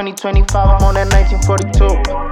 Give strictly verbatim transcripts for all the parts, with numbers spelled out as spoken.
twenty twenty-five, I'm on that nineteen forty-two.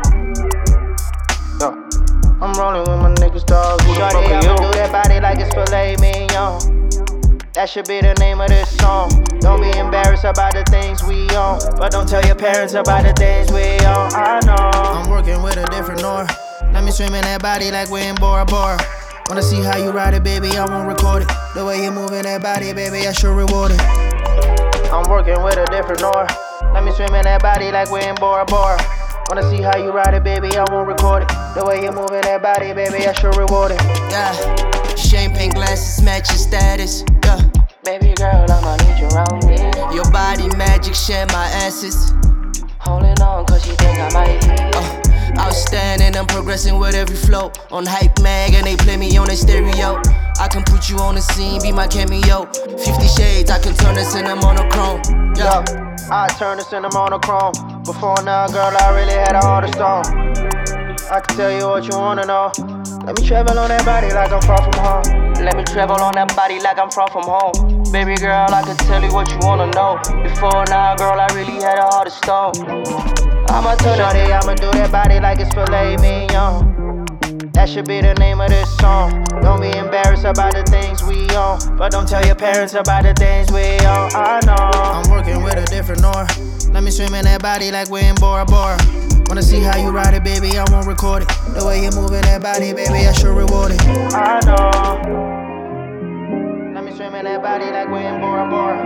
Yeah. I'm rolling with my niggas, dog. Who the fuck Shorty, are I'ma you? do that body like it's filet mignon. That should be the name of this song. Don't be embarrassed about the things we own, but don't tell your parents about the things we own. I know I'm working with a different north. Let me swim in that body like we're in Bora Bora. Wanna see how you ride it, baby, I won't record it. The way you're moving that body, baby, I sure reward it. I'm working with a different north. Let me swim in that body like we're in Bora Bora. Wanna see how you ride it, baby, I won't record it. The way you're moving that body, baby, I sure reward it. Yeah, champagne glasses match your status. Yeah, Baby girl, I'ma need you around me. your body magic, share my asses. Holding on, cause you think I might be. Uh, outstanding, I'm progressing with every flow. On Hype Mag and they play me on a stereo. I can put you on the scene, be my cameo. Fifty shades, I can turn this in a monochrome. Yeah, Yeah, I turned this into monochrome. Before now, girl, I really had a heart of stone. I can tell you what you wanna know. Let me travel on that body like I'm far from home. Let me travel on that body like I'm far from home. Baby girl, I can tell you what you wanna know. Before now, girl, I really had a heart of stone. I'ma turn it, I'ma do that body like it's filet mignon. That should be the name of this song. Don't be embarrassed about the things we own, but don't tell your parents about the things we own. I know I'm working with a different north. Let me swim in that body like we're in Bora Bora. Wanna see how you ride it, baby, I won't record it. The way you're moving that body, baby, I sure reward it. I know. Let me swim in that body like we're in Bora Bora.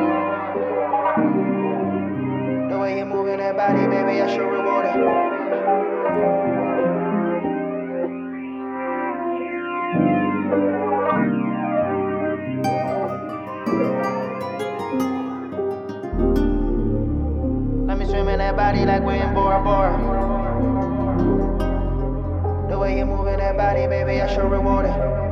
The way you're moving that body, baby, I sure reward it. Let me swim in that body like we're in Bora Bora. The way you're moving that body, baby, I sure reward it.